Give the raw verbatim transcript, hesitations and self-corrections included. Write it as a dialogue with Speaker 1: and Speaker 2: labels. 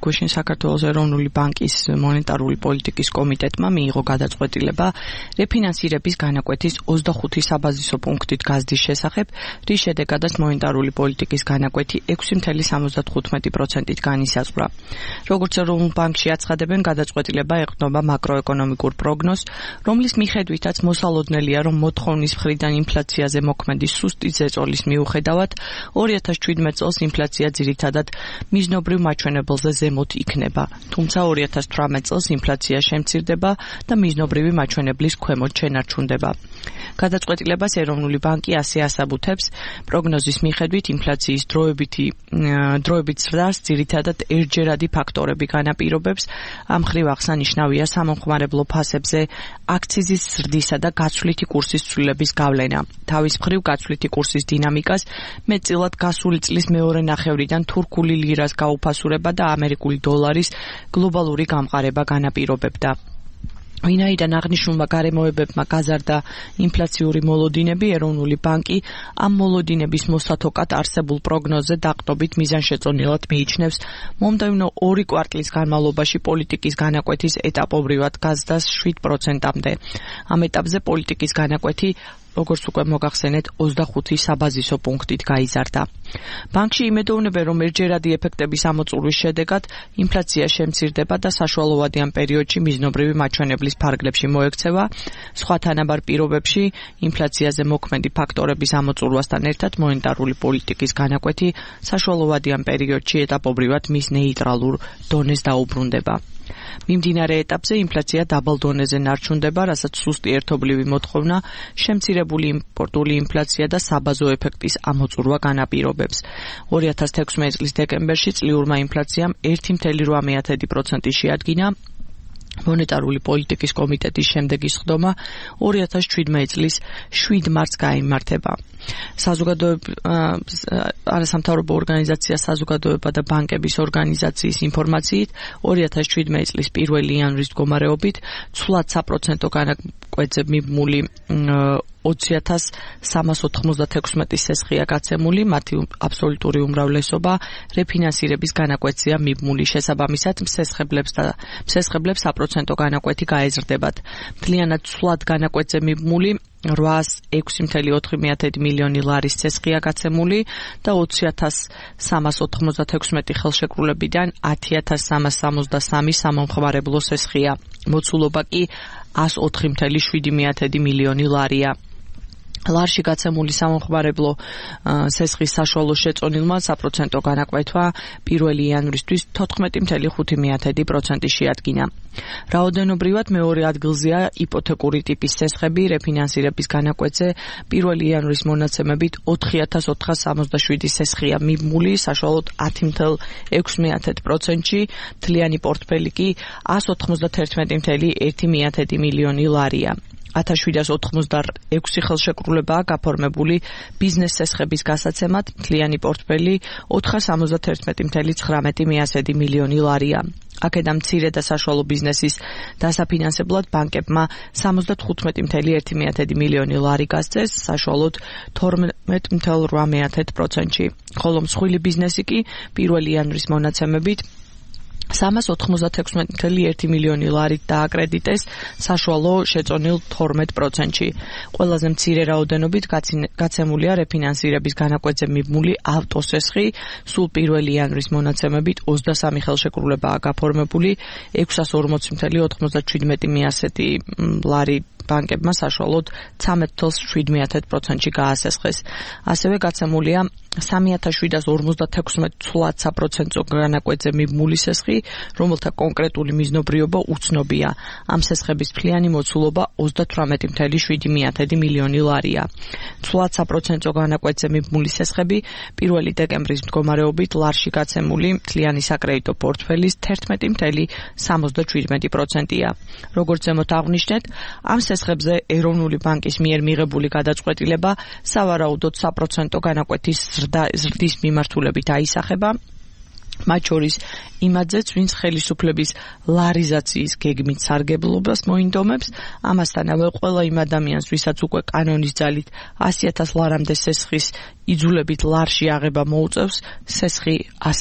Speaker 1: გვეშინ საქართველოს ეროვნული ბანკის მონეტარული პოლიტიკის კომიტეტმა მიიღო გადაწყვეტილება რეფინანსირების განაკვეთის ოცდახუთი საბაზისო პუნქტით გაზრდის შესახებ, რის შედეგადაც მონეტარული პოლიტიკის განაკვეთი ექვსი ცხრა სამოცდათხუთმეტი პროცენტით განისაზღვრა. Როგორც ეროვნულ ბანკში აცხადებენ, გადაწყვეტილება ეყრდნობა მაკროეკონომიკურ პროგნოზს, რომლის მიხედვითაც მოსალოდნელია, რომ მოთხოვნის მხრიდან ინფლაციაზე მოქმედი სუსტი ზეწოლის მიუხედავად ორი ათას შვიდმეტ წელს ინფლაცია ძირითადად მიზნობრივ მაჩვენებელზე ზემოთ იქნება, თუმცა ორი ათას თვრამეტ წელს ინფლაცია შემცირდება და მიზნობრივი მაჩვენებლის ქვემოთ შენარჩუნდება. გადაწყვეტილებას ეროვნული ბანკი ასე ასაბუთებს, პროგნოზის მიხედვით ინფლაციის დროებითი დროებით ზრდას ძირითადად ერთჯერადი ფაქტორები განაპირობებს, ამ მხრივ აღსანიშნავია სამომხმარებლო ფასებზე აქციზის ზრდისა და გაცვლითი კურსის ცვლილების გავლენა. თავის მხრივ გაცვლითი კურსის დინამიკას მეტწილად გასული წლის მეორე ნახევრიდან თურქული ლირას გაუფასურება და ამერიკული დოლარის გლობალური გამყარება განაპირობებდა. ვინაიდან აღნიშნულმა გარემოებებმა გაზარდა ინფლაციური მოლოდინები, ეროვნული ბანკი ამ მოლოდინების მოსათოკად არსებულ პროგნოზზე დაყრდნობით მიზანშეწონილად მიიჩნევს მომდევნო ორი კვარტლის განმავლობაში პოლიტიკის განაკვეთის ეტაპობრივად გაზრდას შვიდ პროცენტამდე. ამ ეტაპზე პოლიტიკის განაკვეთი როგორც უკვე მოგახსენეთ, ოცდახუთი საბაზისო პუნქტით გაიზარდა. ბანკში იმედოვნებენ, რომ ერთჯერადი ეფექტების ამოწურვის შედეგად ინფლაცია შემცირდება და საშუალოვადიან პერიოდში მიზნობრივი მაჩვენებლის ფარგლებში მოექცევა, სხვა თანაბარ პირობებში ინფლაციაზე მოქმედი ფაქტორების ამოწურვასთან ერთად მონეტარული პოლიტიკის განაკვეთი საშუალოვადიან პერიოდში ეტაპობრივად მის ნეიტრალურ დონეს დაუბრუნდება. მიმდინარე ეტაპზე ინფლაცია დაბალ დონეზე ნარჩუნდება, რასაც სუსტი ერთობლივი მოთხოვნა, შემცირებული იმპორტული ინფლაცია და საბაზო ეფექტის ამოწურვა განაპირობებს. ორი ათას თექვსმეტი წლის დეკემბერში წლიურმა ინფლაციამ ერთი ცხრა ორმოცდაათი პროცენტი შეადგინა. მონეტარული პოლიტიკის კომიტეტის შემდეგი სხდომა ორი ათას შვიდმეტი წლის შვიდ მარტს გაიმართება. არასამთავრობო ორგანიზაცია საზოგადოება და ბანკების ორგანიზაციის ინფორმაციით ორი ათას შვიდმეტი წლის პირველი იანვრის მდგომარეობით ცვლად საპროცენტო განაკვეთზე მიბმული ოცი ათას სამას ოთხმოცდათექვსმეტი სესხია გაცემული, მათი აბსოლუტური უმრავლესობა რეფინანსირების განაკვეთზეა მიბმული, შესაბამისად მსესხებლებს და მსესხებლებს საპროცენტო განაკვეთი გაეზრდებათ. მთლიანად ცვლად განაკვეთზე მიბმული რვაას ექვსი ცხრა ოთხი მილიონი ლარის ცესხია გაცემული და ოცი ათას სამას ოთხმოცდათექვსმეტი ხელშეკრულებიდან ათი ათას სამას სამოცდასამი სამომხმარებლო სესხია. მოცულობა კი ას ოთხი ცხრა შვიდი მილიონი ლარია. ლარში გაცემული სამომხმარებლო სესხის საშუალო შეწონილმა საპროცენტო განაკვეთვა პირველი იანვრისთვის თოთხმეტი ცხრა ხუთი პროცენტი შეადგინა. რაოდენობრივად მეორე ადგილზეა იპოთეკური ტიპის სესხები, რეფინანსირების განაკვეთზე პირველი იანვრის მონაცემებით ოთხი ათას ოთხას სამოცდაშვიდი სესხია მიბმული, საშუალოდ ათი ცხრა ექვსი პროცენტში, თლიანი პორტფელი კი ას ოთხმოცდაერთმეტი ცხრა ერთი მილიონი ლარია. ათას შვიდას ოთხმოცდაექვსი ხელშეკრულებაა გაფორმებული ბიზნეს სესხების გასაცემად, თლიანი პორტფელი ოთხას სამოცდაერთმეტი ცხრა ცხრამეტი მილიონი ლარია. აქედან მცირე და საშუალო ბიზნესის დასაფინანსებლად ბანკებმა სამოცდათხუთმეტი ცხრა ერთი მილიონი ლარი გასცეს, საშუალოდ თორმეტ ცხრა ორმოცდაათი პროცენტში, ხოლო მსხვილი ბიზნესი კი პირველი იანვრის მონაცემებით სამას ოთხმოცდათექვსმეტი ცხრა ერთი მილიონი ლარით დააკრედიტეს, საშუალო შეწონილ თორმეტ პროცენტში. ყველაზე მცირე რაოდენობით გაცემულია რეფინანსირების განაკვეთზე მიბმული ავტოსესხი, სულ პირველი იანვრის მონაცემებით ოცდასამი ხელშეკრულებაა გაფორმებული, ექვსას ორმოცი ცხრა ოცდაშვიდმეტი ლარი ბანკებმა საშუალოდ ცხრამეტ ცხრა შვიდი პროცენტში გაასესხეს. ასევე გაცემულია სამი ათას შვიდას ორმოცდათექვსმეტი ცვლად საპროცენტო განაკვეთზე მიბმული სესხი, რომელთა კონკრეტული მიზნობრიობა უცნობია. ამ სესხების მთლიანი მოცულობა ოცდათვრამეტი ცხრა შვიდი მილიონი ლარია. ცვლად საპროცენტო განაკვეთზე მიბმული სესხები პირველი დეკემბრის მდგომარეობით ლარში გაცემული მთლიანი საკრედიტო პორტფელის თერთმეტი ცხრა სამოცდაშვიდმეტი პროცენტია. როგორც ზემოთ აღვნიშნეთ, ამ სესხებზე ეროვნული ბანკის მიერ მიღებული გადაწყვეტილება სავარაუდოდ საპროცენტო განაკვეთის ზრდის მიმართულებით აისახება, მათ შორის იმათზეც, ვინც ხელისუფლების ლარიზაციის გეგმით სარგებლობას მოინდომებს, ამასთანავე ყველა იმ ადამიანს, ვისაც უკვე კანონის ძალით ასი ათას ლარამდე სესხის იძულებით ლარში აღება მოუწევს, სესხი